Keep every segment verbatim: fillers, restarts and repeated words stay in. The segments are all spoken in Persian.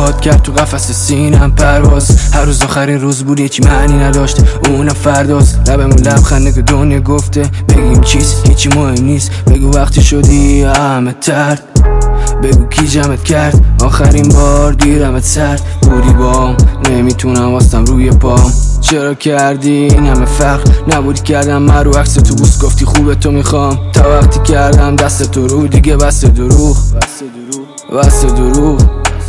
باد کرد تو قفس سینم پرواز. هر روز آخرین روز بود یکی معنی نداشت اونم فرداست. لبمون لبخنده که دنیا گفته بگیم چیز هیچی مهم نیست. بگو وقتی شدی همه ترد، بگو کی جمعت کرد آخرین بار دیرمت سرد بودی بام. نمیتونم واستم روی پام، چرا کردی این همه فرق؟ نبودی کردم من رو عکس تو بوس گفتی خوبه تو میخوام. تا وقتی کردم دست تو رو دیگه بس دروغ، بس دروغ،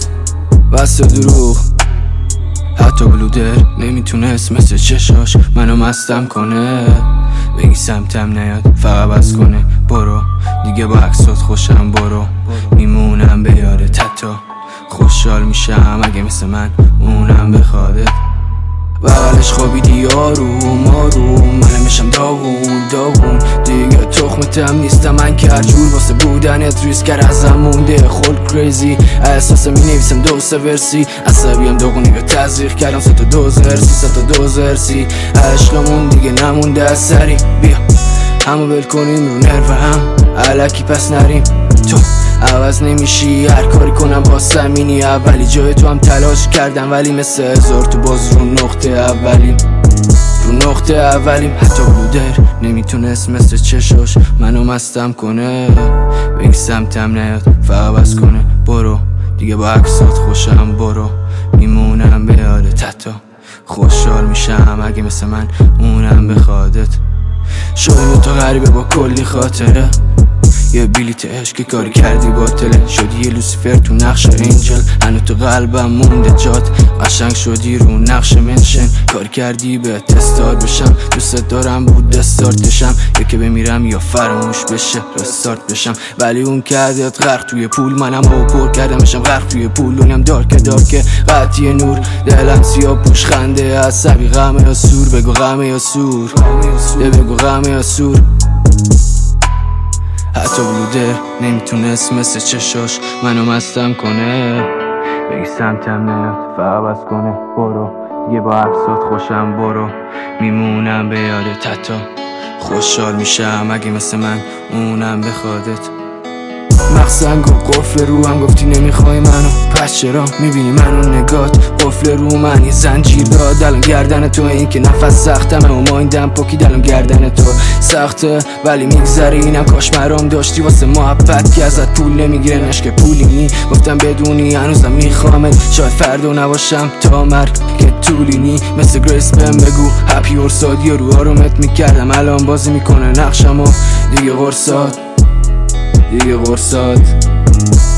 بس دروغ. حتی بلودر نمیتونست مثل چشاش منو مستم کنه. بگی سمتم نیاد فقط بس کنه برو دیگه با عکسات خوشم برو. میمونم به یادت حتی خوشحال میشم اگه مثل من اونم بخوادت. بغلش خوابیدی آروم آروم منم میشم داغون داغون. دیگه تخمتم نیستم من که هر جور واسه بودنت ریسکر ازم مونده. خلق کریزی احساسم می نویسم دو سه ورسی. عصبیم داغونی رو تزریق کردم سه تا دوز ورسی سه تا دوز ورسی. عشقمون دیگه نمونده از سری بیا همو بل کنیم رو نرو هم علکی پس نریم. تو عوض نمیشی هر کاری کنم با سمینی اولی. جای تو هم تلاش کردم ولی مثل هزار تو باز رو نقطه اولیم رو نقطه اولیم. حتی بلودر نمیتونست مثل چشاش منو مستم کنه. بگی سمتم نیاد فقط بس کنه برو دیگه با عکسات خوشم برو. میمونم به یادت حتی خوشحال میشم اگه مثل من اونم بخوادت. شدیم تو غریبه با کلی خاطره، یه بلیت عشقی کاری کردی باطله. شدی یه لوسیفر تو نقش انجل، هنو تو قلبم مونده جات. قشنگ شدی رو نقش منشن، کار کردی به تستار بشم. دوست دارم بود دستارتشم، یا که بمیرم یا فراموش بشه رستارت بشم. ولی اون کردت غرق توی پول، منم با پر کردمشم غرق توی پول. دنیام دارکه دارکه قطعی نور، دلم سیاه پوش خنده عصبی. غمه یا سور بگو غمه یا سور، ده بگو غمه یا سور. حتی بلودر نمیتونست مثل چشاش منو مستم کنه. بگی سمتم نیاد فقط بس کنه برو دیگه با عکسات خوشم برو. میمونم به یادت حتی خوشحال میشم اگه مثل من اونم بخوادت. مخزنگ و قفل رو هم گفتی نمیخوای منو، پس چرا میبینی منو نگات قفل رو من یه زنجیر داد. الان گردن تو این که نفس سختمه و مایندم پاکید الان گردن تو سخته ولی میگذره. اینم کاش مرام داشتی واسه محبت که ازت پول نمیگیره نشک پولی نی. گفتم بدونی هنوزم میخوامت، شاید فردا نباشم تا مرگ که طولی نی. مثل گریس بهم بگو هپی ارسادی و رو آرومت میکردم. الان بازی میکنه نقشمو دیگه قرصات دیگه قرصات.